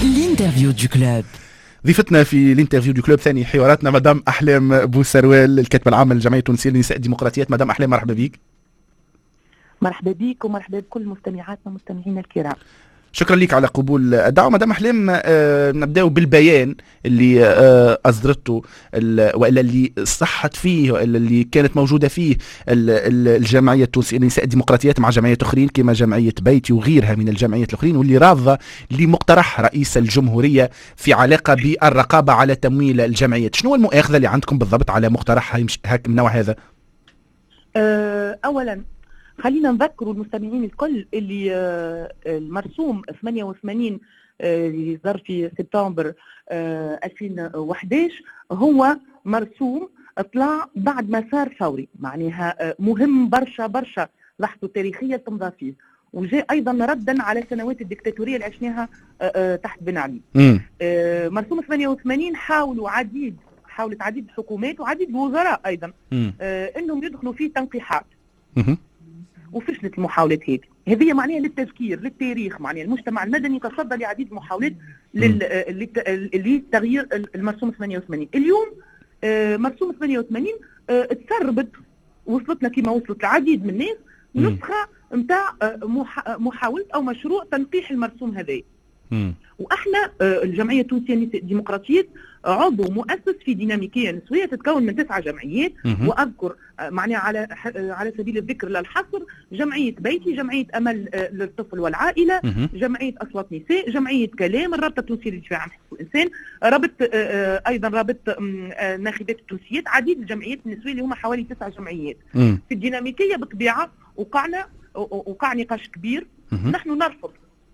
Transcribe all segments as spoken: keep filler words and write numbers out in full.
الانترفيو دو كلوب. ضيفتنا في الانترفيو دو كلوب ثاني حواراتنا مدام أحلام بوسروال، الكاتبة العامة للجمعية التونسية للنساء الديمقراطيات. مدام أحلام مرحبا بك. مرحبا بك ومرحبا بكل مستمعاتنا ومستمعينا الكرام. شكرا لك على قبول الدعوة. مدام أحلام، آه نبدأ بالبيان اللي آه أصدرته وإلا اللي صحت فيه وإلا اللي كانت موجودة فيه الجمعية التونسية للنساء الديمقراطيات مع جمعيات أخرين كما جمعية بيتي وغيرها من الجمعيات الأخرين، واللي راضة لمقترح رئيس الجمهورية في علاقة بالرقابة على تمويل الجمعيات. شنو المؤاخذة اللي عندكم بالضبط على مقترح هاك من نوع هذا؟ أه أولا خلينا نذكروا المستمعين الكل اللي المرسوم ثمانية وثمانين اللي صدر في سبتمبر ألفين وأحد عشر هو مرسوم طلع بعد مسار ثوري، معناها مهم برشا برشا لحظة تاريخية تمضى فيه، وجاء ايضا ردا على سنوات الدكتاتوريه اللي عشناها تحت بن علي. مرسوم ثمانية وثمانين حاولوا عديد حاولت عديد الحكومات وعديد الوزراء ايضا انهم يدخلوا فيه تنقيحات، وفشلت المحاولات هذه. هذه معناها للتذكير للتاريخ، معناها المجتمع المدني تصدى لعديد المحاولات لتغيير المرسوم ثمانية وثمانين. اليوم مرسوم ثمانية وثمانين تسربت وصلتنا كما وصلت لعديد من الناس نسخه نتاع محاوله او مشروع تنقيح المرسوم هذا. واحنا الجمعيه التونسيه للنساء الديمقراطيات عضو مؤسس في ديناميكيه نسويه تتكون من تسعه جمعيات، واذكر معناها على على سبيل الذكر لا الحصر جمعيه بيتي، جمعيه امل للطفل والعائله، جمعيه اصوات نساء، جمعيه كلام، الرابطه التونسيه للدفاع عن حقوق الانسان، رابط ايضا رابط ناخبات التونسيات، عديد الجمعيات النسويه اللي هم حوالي تسع جمعيات. في الديناميكيه بالطبيعه وقعنا وقع نقاش كبير. نحن نرفض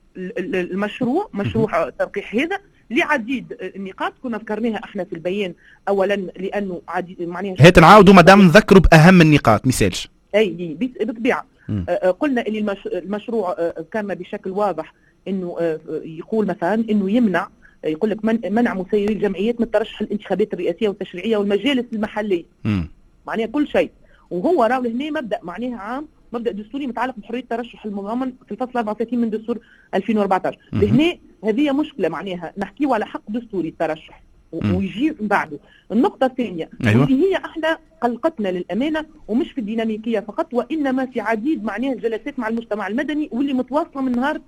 المشروع مشروع التنقيح هذا لعديد النقاط كنا ذكرناها احنا في البيان. اولا لانه عديد معناها هات نعاودوا مدام نذكروا باهم النقاط مثالش. اي بالطبيعه قلنا ان المش... المشروع كان بشكل واضح انه يقول مثلا انه يمنع، يقول لك من... منع مسيري الجمعيات من الترشح الانتخابات الرئاسيه والتشريعيه والمجالس المحليه. معناها كل شيء، وهو راهو هنا مبدا معناها عام، مبدا دستوري متعلق بحريه الترشح المضمن في الفصل أربعة وثلاثين من دستور ألفين وأربعة عشر. لهنا هذه مشكله، معناها نحكيوا على حق دستوري الترشح ويجي من بعده. النقطه الثانيه أيوة. اللي هي احنا قلقتنا للامانه ومش في الديناميكيه فقط، وانما في عديد معناها الجلسات مع المجتمع المدني واللي متواصله من نهار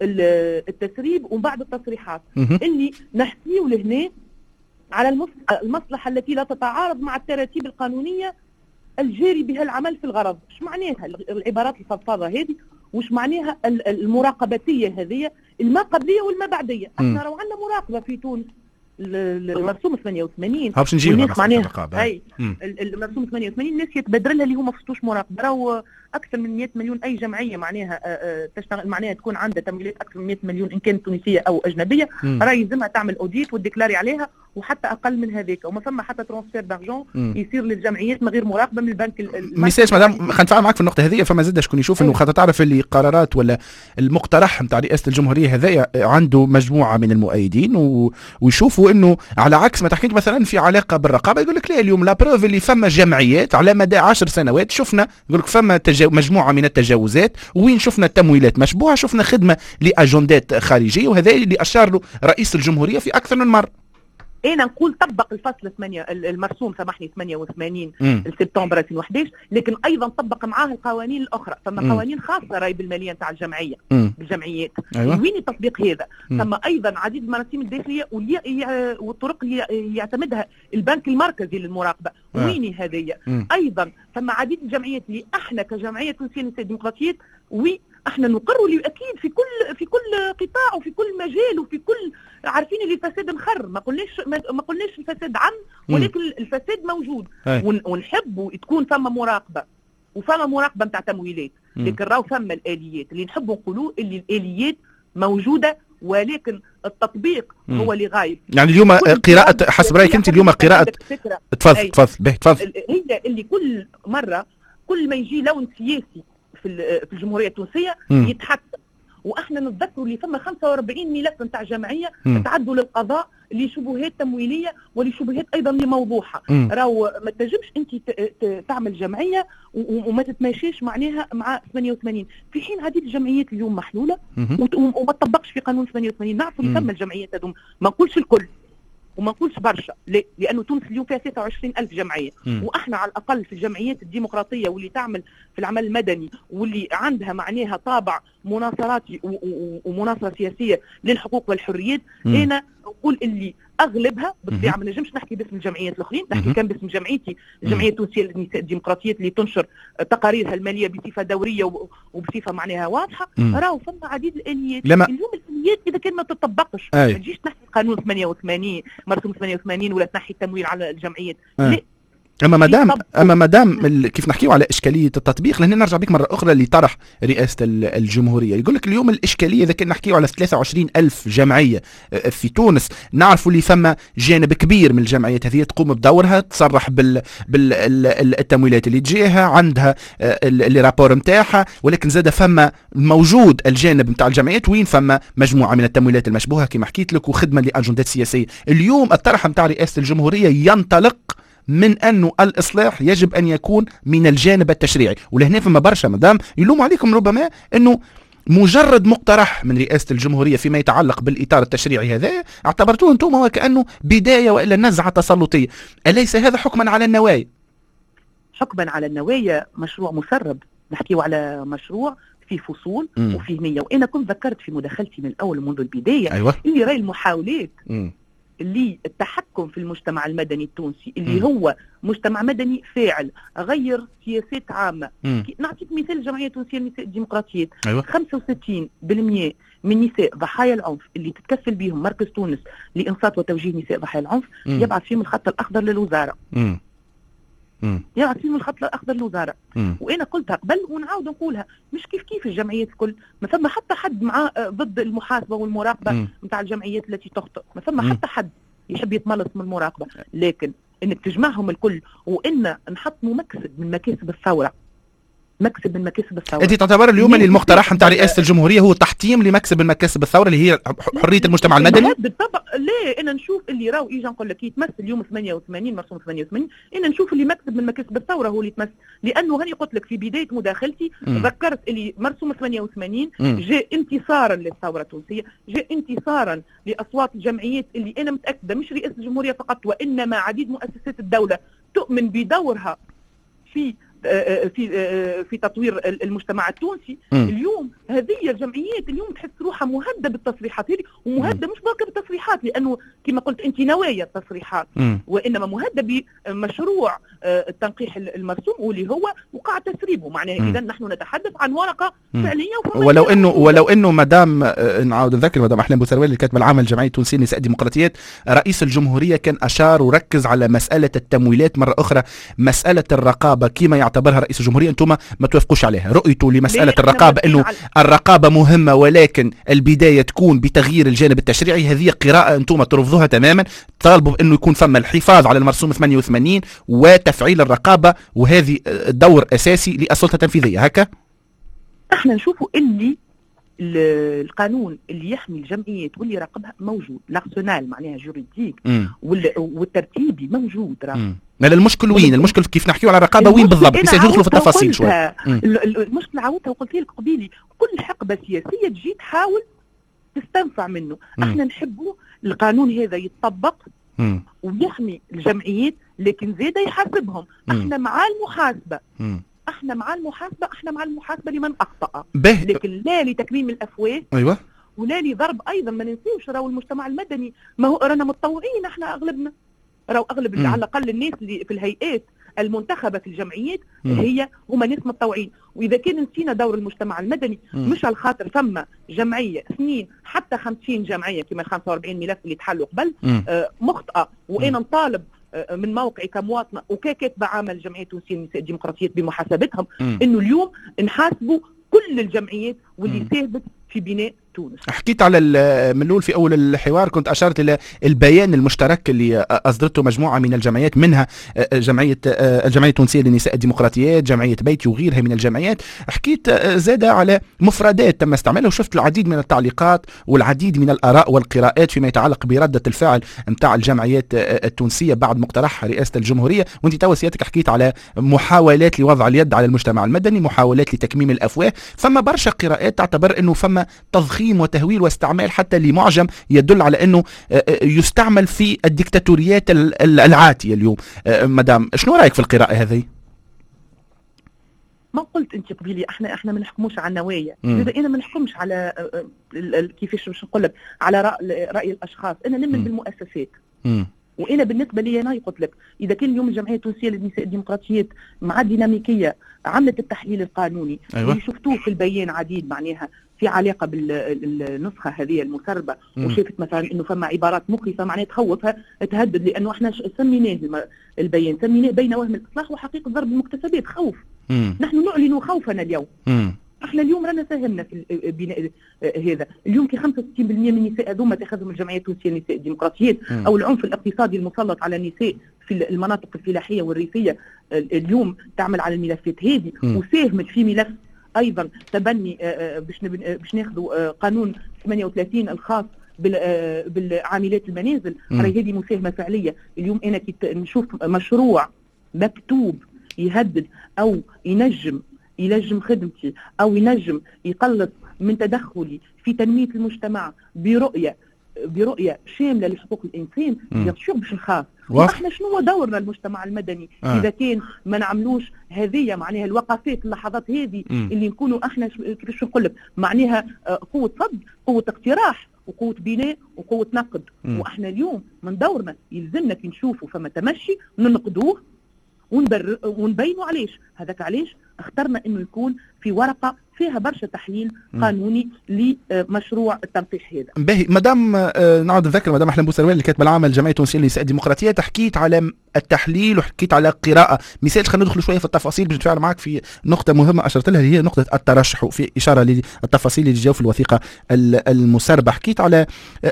التسريب وبعد التصريحات اللي نحكيوا لهنا على المصلحه التي لا تتعارض مع التراتيب القانونيه الجاري بها العمل في الغرض. ايش معناها العبارات الفضفاضه هذه؟ وش معناها المراقبتيه هذه الما قبليه والما بعديه؟ احنا راهو عندنا مراقبه في تونس. المرسوم ثمانية وثمانين هاوش نجيو معناها اي المرسوم ثمانية وثمانين الناس يتبادر لها اللي هما ما فستوش مراقبه. راهو اكثر من مئة مليون اي جمعيه معناها تشتغل معناها تكون عندها تمويلات اكثر من مئة مليون ان كانت تونسيه او اجنبيه، راهي يلزمها تعمل اوديت والديكلاري عليها، وحتى اقل من هذاك، وما ثم حتى ترانسفير دارجون يصير للجمعيات من غير مراقبه من البنك. الميساج مدام خلينا نتفاعل معك في النقطه هذه. فما زاد شكون يشوف انه خاطر تعرف اللي قرارات ولا المقترح نتاع رئاسه الجمهوريه هذايا عنده مجموعه من المؤيدين و... ويشوفوا انه على عكس ما تحكيك مثلا في علاقه بالرقابه، يقول لك لا اليوم لا بروف اللي فما جمعيات على مدى عشر سنوات شفنا يقول لك فما تجا... مجموعه من التجاوزات، وين شفنا تمويلات مشبوهه، شفنا خدمه لاجندات خارجيه، وهذا اللي اشار له رئيس الجمهوريه في اكثر من مره. انا نقول طبق الفصل ثمانية المرسوم سامحني ثمانية وثمانين سبتمبر ألفين وأحد عشر، لكن ايضا طبق معاه القوانين الاخرى. ثم قوانين خاصه راهي بالماليه نتاع الجمعيه مم. بالجمعيات. أيوة. وين التطبيق هذا؟ ثم ايضا عديد المراسيم الداخليه والطرق اللي يعتمدها البنك المركزي للمراقبه. أه. وين هذه؟ ايضا ثم عديد الجمعيات اللي احنا كجمعيه تونسيه للنساء الديمقراطيات وي احنا نقر لي اكيد في كل في كل قطاع وفي كل مجال وفي كل عارفين اللي الفساد انخر. ما قلناش ما قلناش الفساد عم، ولكن الفساد موجود. ونحب تكون ثم مراقبه وفما مراقبه نتاع تمويلات، لكن راهو ثم الاليات اللي نحبوا نقولوا اللي الاليات موجوده، ولكن التطبيق مم. هو اللي غايب. يعني اليوم قراءه حسب رايك انت اليوم قراءه تفضل تفضل به تفضل هي اللي كل مره كل ما يجي لون سياسي في في الجمهوريه التونسيه يتحسن، واحنا نتذكروا اللي فما خمسة وأربعين ملف نتاع جمعيه تعدوا للقضاء لشبهات تمويليه ولشبهات ايضا لموضوعها. راهو ما تنجمش انت تعمل جمعيه وما تتماشيش معناها مع ثمانية وثمانين، في حين هذه الجمعيات اليوم محلوله وما تطبقش في قانون ثمانية وثمانين. نعرفوا اللي ثم الجمعيات هذوما، ما نقولش الكل وما نقولش برشا، ليه؟ لانه تونس اليوم فيها ثلاثة وعشرين ألف جمعيه، مم. واحنا على الاقل في الجمعيات الديمقراطيه واللي تعمل في العمل المدني واللي عندها معناها طابع مناصراتي ومناصره سياسيه للحقوق والحريات، انا نقول اللي اغلبها بالطبيعه ما نجمش نحكي باسم الجمعيات الاخرين، نحكي كان باسم جمعيتي الجمعيه التونسيه للنساء الديمقراطيات اللي تنشر تقاريرها الماليه بصفه دوريه وبصفه معناها واضحه. راهو فما عديد الاليات. لما اليوم الاليات اذا كان ما تطبقش ما تجيش تنحي قانون ثمانية وثمانين مرسوم ثمانية وثمانين ولا تنحي التمويل على الجمعيات. لا، اما مادام اما مادام كيف نحكيو على اشكاليه التطبيق، لهنا نرجع بك مره اخرى لطرح رئاسه الجمهوريه. يقول لك اليوم الاشكاليه اذا كنا نحكيو على ثلاثة وعشرين ألف جمعيه في تونس، نعرفوا اللي ثم جانب كبير من الجمعيات هذه تقوم بدورها، تصرح بال بالتمويلات اللي تجيها، عندها اللي رابور نتاعها، ولكن زاد ثم موجود الجانب نتاع الجمعيات وين ثم مجموعه من التمويلات المشبوهه كما حكيت لك وخدمه لاجندات سياسيه. اليوم الطرح نتاع رئاسه الجمهوريه ينطلق من أنه الإصلاح يجب أن يكون من الجانب التشريعي، ولهنا فما برشا مدام يلوم عليكم ربما أنه مجرد مقترح من رئاسة الجمهورية فيما يتعلق بالإطار التشريعي هذا اعتبرتوه أنتم وكأنه بداية وإلا نزعة تسلطية. أليس هذا حكما على النوايا؟ حكما على النوايا مشروع مسرب، نحكيه على مشروع في فصول م. وفيه نية. وأنا كنت ذكرت في مداخلتي من الأول منذ البداية أيوة. اللي رأي المحاولات م. اللي التحكم في المجتمع المدني التونسي اللي م. هو مجتمع مدني فاعل غير سياسات عامة. نعطيك مثال الجمعية التونسية للنساء الديمقراطيات. أيوة. خمسة وستين بالمئة من نساء ضحايا العنف اللي تتكفل بهم مركز تونس لإنصات وتوجيه نساء ضحايا العنف م. يبعث فيهم الخط الأخضر للوزارة. م. يبعث فيهم الخط الأخضر للوزارة. وأنا قلتها قبل ونعاود نقولها، مش كيف كيف الجمعيات الكل، ما ثم حتى حد معاه ضد المحاسبة والمراقبة نتاع الجمعيات التي تخطئ، ما ثم حتى حد يحب يتملص من المراقبة، لكن انك تجمعهم الكل وان نحط مكسب من مكاسب الثورة، مكسب من مكاسب الثورة. انت تعتبر اليوم اللي المقترح نتاع رئاسة الجمهورية هو تحطيم لمكسب من مكاسب الثورة اللي هي حرية المجتمع المدني؟ بالطبع. ليه؟ انا نشوف اللي راهو يجي نقول لك يتمثل اليوم ثمانية وثمانين مرسوم ثمانية وثمانين، انا نشوف اللي مكسب من مكاسب الثورة هو اللي يتمثل، لانه هاني قلت لك في بداية مداخلتي م. ذكرت اللي مرسوم ثمانية وثمانين م. جاء انتصارا للثورة التونسية، جاء انتصارا لاصوات الجمعيات اللي انا متأكدة مش رئاسة الجمهورية فقط وانما عديد مؤسسات الدولة تؤمن بدورها في في في تطوير المجتمع التونسي. م. اليوم هذه الجمعيات اليوم تحس روحها مهدده بالتصريحات هذه، ومهدده مش برك بالتصريحات لانه كما قلت انت نوايا التصريحات، م. وانما مهدده بمشروع التنقيح المرسوم واللي هو وقع تسريبه، معناه اذا نحن نتحدث عن ورقه م. فعليه. ولو انه ولو انه مدام نعاود نذكر مدام احلام بوسروال الكاتبه العامه للجمعيه التونسيه للنساء الديمقراطيات، رئيس الجمهوريه كان اشار وركز على مساله التمويلات مره اخرى، مساله الرقابه كما يعتبرها رئيس الجمهورية. انتم ما توافقوش عليها، رؤيته لمسألة الرقابة انه الرقابة مهمة ولكن البداية تكون بتغيير الجانب التشريعي. هذه قراءة انتم ترفضوها تماما، طالبوا بانه يكون ثم الحفاظ على المرسوم ثمانية وثمانين وتفعيل الرقابة، وهذه دور اساسي للسلطة التنفيذية. هكا احنا نشوفوا اللي القانون اللي يحمي الجمعيات واللي يراقبها موجود، لارسونال معناها جوريديك والترتيبي موجود. راه المشكل وين؟ المشكل كيف نحكيو على الرقابه وين بالضبط؟ بس ندخلوا في التفاصيل شوي. المشكل عاودتها وقلت لك قبيلي، كل حقبه سياسيه تجي تحاول تستنفع منه. م. احنا نحبوا القانون هذا يتطبق م. ويحمي الجمعيات، لكن زياده يحاسبهم. م. احنا مع المحاسبه م. احنا مع المحاسبه احنا مع المحاسبه لمن اخطا، لكن لا لتكميم الافواه. ايوه. ولا لضرب ايضا. ما ننسيوش راهو المجتمع المدني ما هو رانا متطوعين، احنا اغلبنا راهو اغلب م. على الاقل الناس اللي في الهيئات المنتخبه في الجمعيات م. هي هما ناس متطوعين. واذا كان نسينا دور المجتمع المدني م. مش على خاطر ثم جمعيه اثنين حتى خمسين جمعيه كما خمسة وأربعين ملف اللي تحلوا قبل آه مخطئه، وانا نطالب آه من موقعي كمواطنه وككاتبه عامه للجمعيه التونسيه للنساء الديمقراطيات بمحاسبتهم، انه اليوم نحاسبوا كل الجمعيات واللي ساهمت في بناء تونس. حكيت على الملول في أول الحوار، كنت أشرت إلى البيان المشترك اللي أصدرته مجموعة من الجمعيات، منها جمعية الجمعية التونسية للنساء الديمقراطيات، جمعية بيتي وغيرها من الجمعيات. حكيت زاد على مفردات تم استعمالها، وشفت العديد من التعليقات والعديد من الآراء والقراءات فيما يتعلق بردة الفعل نتاع الجمعيات التونسية بعد مقترح رئاسة الجمهورية. وانت توا سيادتك حكيت على محاولات لوضع اليد على المجتمع المدني، محاولات لتكميم الأفواه. فما برشا قراءات تعتبر أنه فما تضخيم وتهويل واستعمال حتى لمعجم يدل على أنه يستعمل في الديكتاتوريات العاتية اليوم. مدام شنو رأيك في القراءة هذه؟ ما قلت انت قبيلي احنا احنا ما نحكموش على النوايا، اذا انا ما نحكمش على كيفاش باش نقول لك على رأي, راي الاشخاص، انا نؤمن بالمؤسسات. م. وانا بالنسبه لي انا قلت لك اذا كان اليوم الجمعيه التونسيه للنساء الديمقراطيات مع الديناميكيه عملت التحليل القانوني، أيوة. اللي شفتوه في البيان عديد معناها في علاقه بالنسخه هذه المسربه، م. وشافت مثلا انه فما عبارات مخيفه معناها تخوفها تهدد، لانه احنا سميناه البيان سميناه بين وهم الاصلاح وحقيقه ضرب المكتسبات، خوف. م. نحن نعلن خوفنا اليوم. م. احنا اليوم رانا ساهمنا في بناء هذا، اليوم كي خمسة وستين بالمئة من النساء هذوما اتخذهم الجمعيه التونسيه للنساء الديمقراطيات، او العنف الاقتصادي المسلط على النساء في المناطق الفلاحيه والريفيه اليوم تعمل على الملفات هذه، وساهمت في ملف ايضا تبني باش باش ناخذوا قانون ثمانية وثلاثين الخاص بالعاملات المنازل، راهي هذه مساهمه فعليه. اليوم انا كي نشوف مشروع مكتوب يهدد او ينجم ينجم خدمتي او ينجم يقلص من تدخلي في تنميه المجتمع برؤيه برؤيه شامله لحقوق الانسان، شو باش نخاف؟ احنا شنو دورنا المجتمع المدني آه. اذا كان ما نعملوش هذه معناها الوقفات اللحظات هذه اللي نكونوا احنا كيفاش نقول لك معناها قوه صد، قوه اقتراح، وقوه بناء وقوه نقد. م. واحنا اليوم من دورنا يلزمنا كي نشوفوا فما تمشي ننقدوه ونبر ونبينوا علاش. هذاك علاش اخترنا انه يكون في ورقه فيها برشا تحليل قانوني لمشروع التنقيح هذا. باهي مدام نعود نذكر مدام احلام بوسروال اللي كاتبه العام الجمعيه التونسيه للنساء الديمقراطيه، حكيت على التحليل وحكيت على القراءه. مثال خلينا ندخل شويه في التفاصيل باش نتفاعل معك في نقطه مهمه اشرت لها، هي نقطه الترشح، وفي اشاره للتفاصيل اللي جاوا في الوثيقه المسربه. حكيت على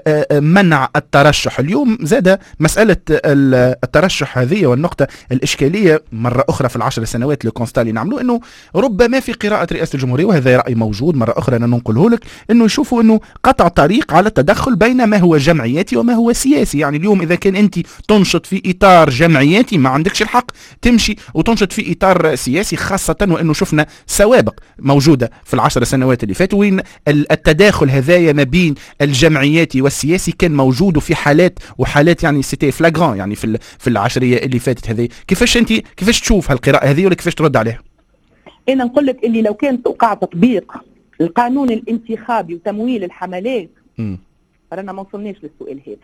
منع الترشح. اليوم زاد مساله الترشح هذه والنقطه الاشكاليه مره اخرى في العشر سنوات اللي كونستا اللي نعملوا، انه ربما في قراءه رئاسه الجمهوريه، وهذا راي موجود مره اخرى انا ننقله لك، انه يشوفوا انه قطع طريق على التدخل بين ما هو جمعياتي وما هو سياسي. يعني اليوم اذا كان انت تنشط في اطار جمعياتي ما عندكش الحق تمشي وتنشط في اطار سياسي، خاصه وانه شفنا سوابق موجوده في العشر سنوات اللي فاتوا وين التداخل هذايا ما بين الجمعياتي والسياسي كان موجود، وفي حالات وحالات يعني سيتي فلاغران يعني في في العشريه اللي فاتت هذه. كيفاش انت كيفاش تشوف هالقراءه هذه ولا كيفاش ترد عليها؟ أنا نقول لك اللي لو كان توقع تطبيق القانون الانتخابي وتمويل الحملات رانا ما وصلناش للسؤال هذا.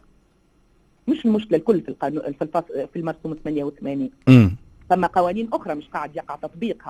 مش المشكلة الكل في القانون في الفص... في المرسوم ثمانية وثمانين. ثم قوانين أخرى مش قاعد يقع تطبيقها.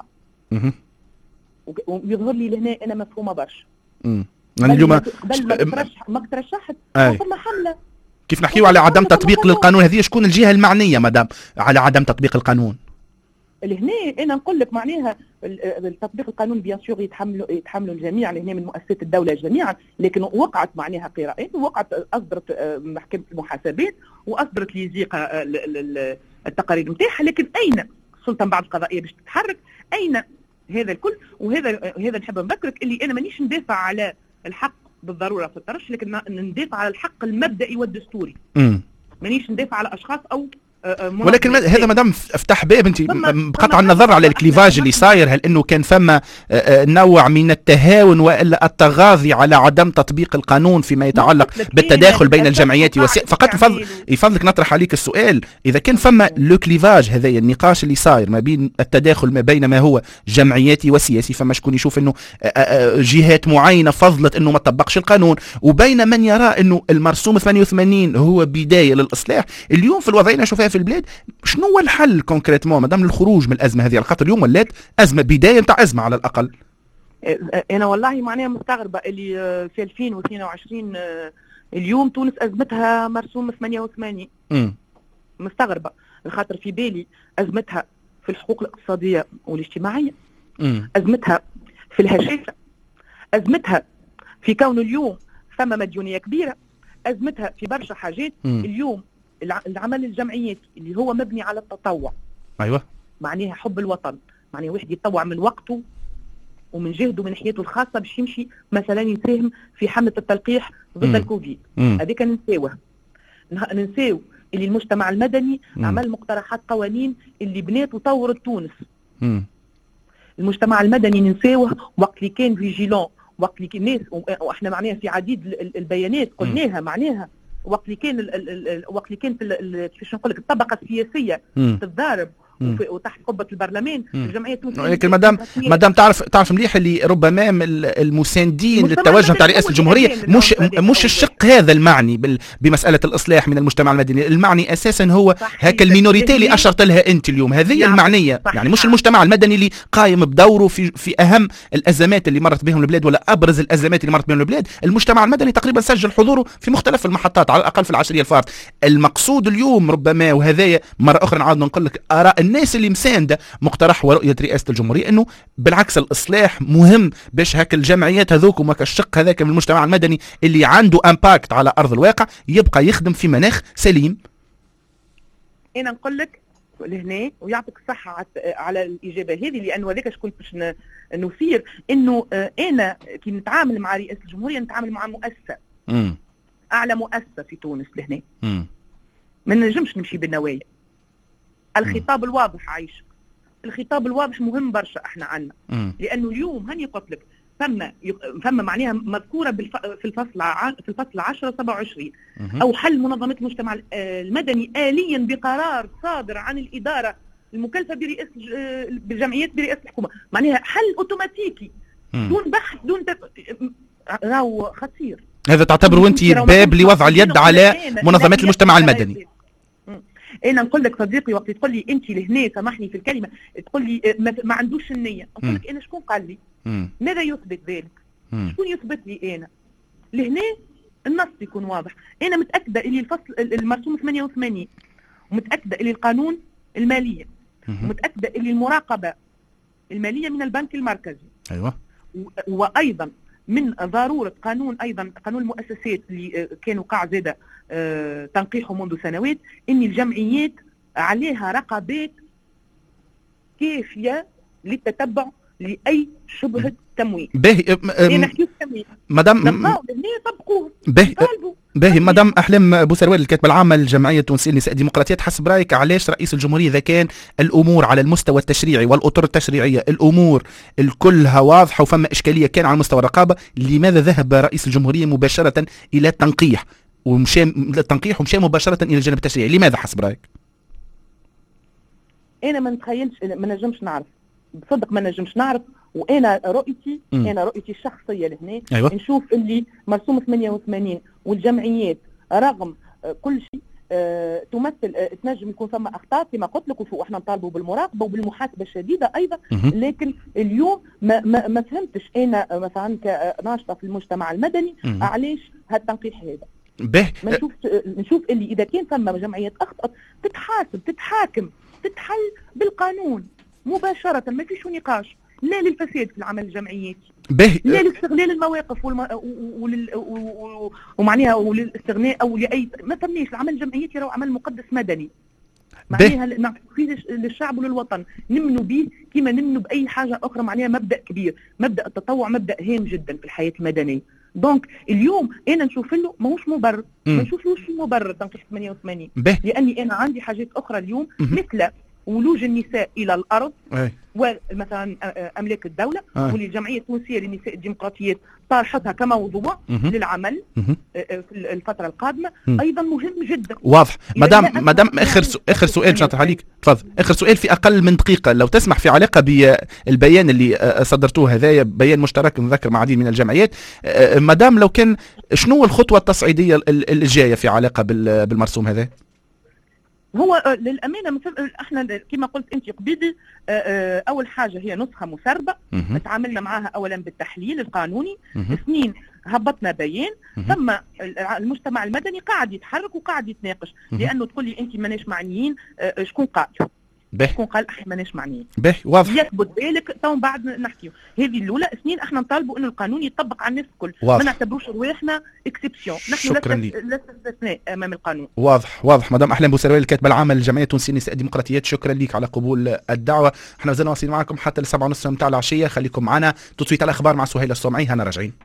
ويظهر لي لهنا أنا مفهومة برشا. يعني اليوم قبل ما ترشح ما ترشحت ثم حملة. كيف نحكيو على عدم تطبيق للقانون؟ هذه شكون الجهة المعنية مدام على عدم تطبيق القانون؟ لهنا انا نقول لك معناها التطبيق القانون بيان سور يتحملوا يتحملوا الجميع لهنا من مؤسسات الدوله جميعا، لكن وقعت معناها قراءات ووقعت اصدرت محكمه المحاسبات واصدرت ليزيقه التقارير نتاعها، لكن اين السلطه بعد القضائيه باش تتحرك؟ اين هذا الكل؟ وهذا هذا نحب نذكرك اللي انا مانيش ندافع على الحق بالضروره في الترشح، لكن ندافع على الحق المبدئي والدستوري. مانيش ندافع على اشخاص او ولكن هذا مدام افتح باب انت بقطع النظر على الكليفاج اللي صاير، هل انه كان فما نوع من التهاون والا التغاضي على عدم تطبيق القانون فيما يتعلق بالتداخل بين الجمعيات والسياسة؟ فقط يفضل يفضلك نطرح عليك السؤال، اذا كان فما لو كليفاج هذا النقاش اللي صاير ما بين التداخل ما بين ما هو جمعياتي وسياسي، فما شكون يشوف انه جهات معينه فضلت انه ما تطبقش القانون، وبين من يرى انه المرسوم ثمانية وثمانين هو بدايه للاصلاح. اليوم في الوضعيه نشوفها في البلاد، شنو هو الحل كونكريتمون مدام للخروج من الازمه هذه؟ الخاطر اليوم ولات ازمه، بدايه نتاع ازمه على الاقل. انا والله معناها مستغربه اللي في ألفين واثنين وعشرين اليوم تونس ازمتها مرسوم ثمانية وثمانين. امم مستغربه، الخاطر في بالي ازمتها في الحقوق الاقتصاديه والاجتماعيه، امم ازمتها في الهشاشه، ازمتها في كون اليوم ثم مديونيه كبيره ازمتها في برشا حاجات. م. اليوم العمل الجمعياتي اللي هو مبني على التطوع، ايوه معناها حب الوطن، معناها واحد يتطوع من وقته ومن جهده من حياته الخاصه باش يمشي مثلا يساهم في حمله التلقيح ضد م. الكوفيد. هذيك ننساوها، ننساو اللي المجتمع المدني م. عمل مقترحات قوانين اللي بنات وطورت تونس. م. المجتمع المدني ننساوه وقت اللي كان فيجيلون، وقت اللي كان الناس، واحنا معناها في عديد البيانات قلناها، معناها وقت اللي كان ال ال وقت اللي كانت كيفاش نقول لك الطبقه السياسيه تتضارب وتحت قبه البرلمان، الجمعيه التونسيه. لكن مدام مدام تعرف تعرف مليح اللي ربما المساندين للتوجه تاع رئاسه الجمهوريه مش مش الشق هذا المعني بمساله الاصلاح من المجتمع المدني، المعني اساسا هو هاك المينوريتي اللي اشرت لها انت اليوم، هذه المعنيه. يعني مش المجتمع المدني اللي قايم بدوره في في اهم الازمات اللي مرت بهم البلاد ولا ابرز الازمات اللي مرت بهم البلاد. المجتمع المدني تقريبا سجل حضوره في مختلف المحطات على الاقل في العشريه الفارط. المقصود اليوم ربما، وهذايا مره اخرى نعاود نقول لك اراء الناس اللي مسانده مقترح ورؤيه رئاسه الجمهوريه، انه بالعكس الاصلاح مهم باش هاك الجمعيات هذوك وما الشق هذاك من المجتمع المدني اللي عنده امباكت على ارض الواقع يبقى يخدم في مناخ سليم. انا نقول لك لهنا ويعطيك الصحه على الاجابه هذه، لانه هذاك شكون باش نثير انه انا كي نتعامل مع رئاسه الجمهوريه نتعامل مع مؤسسه م. اعلى مؤسسه في تونس لهنا، ما نجمش نمشي بالنوايا. الخطاب الواضح عايش، الخطاب الواضح مهم برشا احنا عنا، لانه اليوم هاني قلت لك ثم ثم معناها مذكوره في الفصل في الفصل عشرة سبعة وعشرين او حل منظمه المجتمع المدني آليا بقرار صادر عن الاداره المكلفه برئاسه بالجمعيات برئاسه الحكومه، معناها حل اوتوماتيكي دون بحث دون تف... راهو خطير. هذا تعتبره انت باب لوضع اليد على منظمات المجتمع المدني. انا نقول لك صديقي وقت تقول لي انت لهنا، سامحني في الكلمه، تقول لي ما, ما عندوش النيه، نقول لك انا شكون قال لي؟ مم. ماذا يثبت ذلك؟ مم. شكون يثبت لي انا؟ لهنا النص يكون واضح. انا متاكده اللي الفصل المرسوم ثمانية وثمانين، ومتاكده اللي القانون الماليه، مم. ومتاكده اللي المراقبه الماليه من البنك المركزي، ايوه، وايضا من ضروره قانون ايضا قانون المؤسسات اللي كانوا قاع زاده آه تنقيحه منذ سنوات، ان الجمعيات عليها رقابات كافيه للتتبع لاي شبهه تمويل. باهي مدام يطبقوه باهي باهي مدام احلام بوسروال الكاتبه العامه للجمعيه التونسيه للنساء الديمقراطيه، حسب رايك علاش رئيس الجمهوريه اذا كان الامور على المستوى التشريعي والاطر التشريعيه الامور الكلها واضحه وفما اشكاليه كان على مستوى الرقابه، لماذا ذهب رئيس الجمهوريه مباشره الى التنقيح ومشى التنقيح ومشى مباشره الى الجانب التشريعي؟ لماذا حسب رايك؟ انا ما نتخيلش، ما نجمش نعرف بصدق، ما نجمش نعرف. وانا رؤيتي م. انا رؤيتي الشخصيه لهنا، أيوة. نشوف اللي مرسوم ثمانية وثمانين والجمعيات رغم كل شيء أه تمثل أه تنجم يكون ثم اخطاء كما قلت لك، واحنا نطالبوا بالمراقبه وبالمحاسبه الشديده ايضا، م. لكن اليوم ما, ما, ما فهمتش انا مثلا كناشطه في المجتمع المدني م. علاش هالتنقيح هذا. به نشوف نشوف اللي اذا كان ثم جمعيات اخطات تتحاسب تتحاكم تتحل بالقانون مباشره، ما فيش نقاش، لا للفساد في العمل الجمعياتي، لا لاستغلال المواقف والم... ولل... ومعناها وللاستغناء او لاي، ما فهمنيش. العمل الجمعياتي راهو عمل مقدس مدني، معناها نعطيه للشعب وللوطن، نمنوا به كما نمنوا باي حاجه اخرى، معناها مبدا كبير، مبدا التطوع مبدا هام جدا في الحياه المدنيه. دونك اليوم انا نشوف له ماهوش مبرر، ما نشوفلوش مبرر تنقيح ثمانية وثمانين، لاني انا عندي حاجات اخرى اليوم مثل ولوج النساء الى الارض أي. ومثلا املاك الدوله أي. واللي الجمعيه التونسيه للنساء الديمقراطيات طرحتها كموضوع مه. للعمل مه. في الفتره القادمه مه. ايضا مهم جدا. واضح. مدام مدام اخر سو... اخر سؤال باش نعطيها عليك، تفضل. اخر سؤال في اقل من دقيقه لو تسمح، في علاقه بالبيان اللي صدرتوه هذايا، بيان مشترك مذكر مع عديد من الجمعيات، مدام لو كان شنو الخطوه التصعيديه الجايه في علاقه بالمرسوم هذا؟ هو للامانه مثل احنا كما قلت انت قبيدي، اول حاجه هي نسخه مسربه تعاملنا معها اولا بالتحليل القانوني، اثنين هبطنا بيان، ثم المجتمع المدني قاعد يتحرك وقاعد يتناقش، لانه تقول لي انت ماناش معنيين، شكون قال؟ شكون قال احنا ماناش معنيين. باهي واضح. يثبت ذلك تو بعد نحكيو. هذه الاولى. اثنين احنا نطالبوا انه القانون يطبق على الناس الكل، ما نعتبروش رواحنا اكسبسيون، نحن لا استثناء امام القانون. واضح واضح. مدام احلام بوسراويل الكاتبه العامه للجمعيه التونسيه للنساء الديمقراطيات، شكرا لك على قبول الدعوه. احنا مازلنا واصلين معكم حتى السبعة ونص متاع العشيه، خليكم معنا. تصويت على الاخبار مع سهيله الصومعي، هنا راجعين.